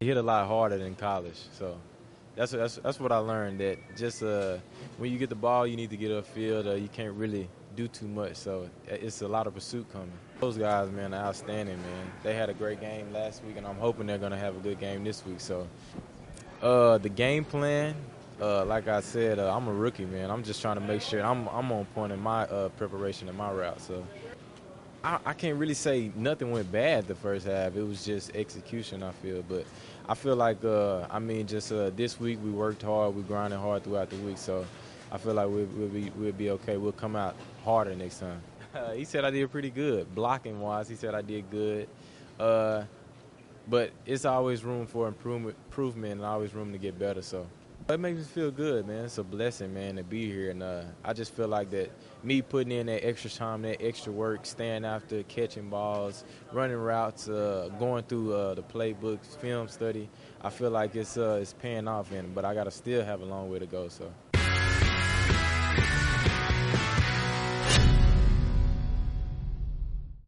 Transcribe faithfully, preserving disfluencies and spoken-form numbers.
He hit a lot harder than college, so that's that's that's what I learned. That just uh, when you get the ball, you need to get upfield. Uh, you can't really do too much, so it's a lot of pursuit coming. Those guys, man, are outstanding, man. They had a great game last week, and I'm hoping they're gonna have a good game this week. So, uh, the game plan, uh, like I said, uh, I'm a rookie, man. I'm just trying to make sure I'm I'm on point in my uh, preparation and my route. So. I, I can't really say nothing went bad the first half. It was just execution, I feel. But I feel like, uh, I mean, just uh, this week we worked hard. We grinded hard throughout the week. So I feel like we'll, we'll, be, we'll be okay. We'll come out harder next time. Uh, he said I did pretty good. Blocking-wise, he said I did good. Uh, but it's always room for improvement, improvement and always room to get better. So it makes me feel good, man. It's a blessing, man, to be here. And uh, I just feel like that me putting in that extra time, that extra work, staying after, catching balls, running routes, uh, going through uh, the playbooks, film study, I feel like it's uh, it's paying off in it. But I got to still have a long way to go. So.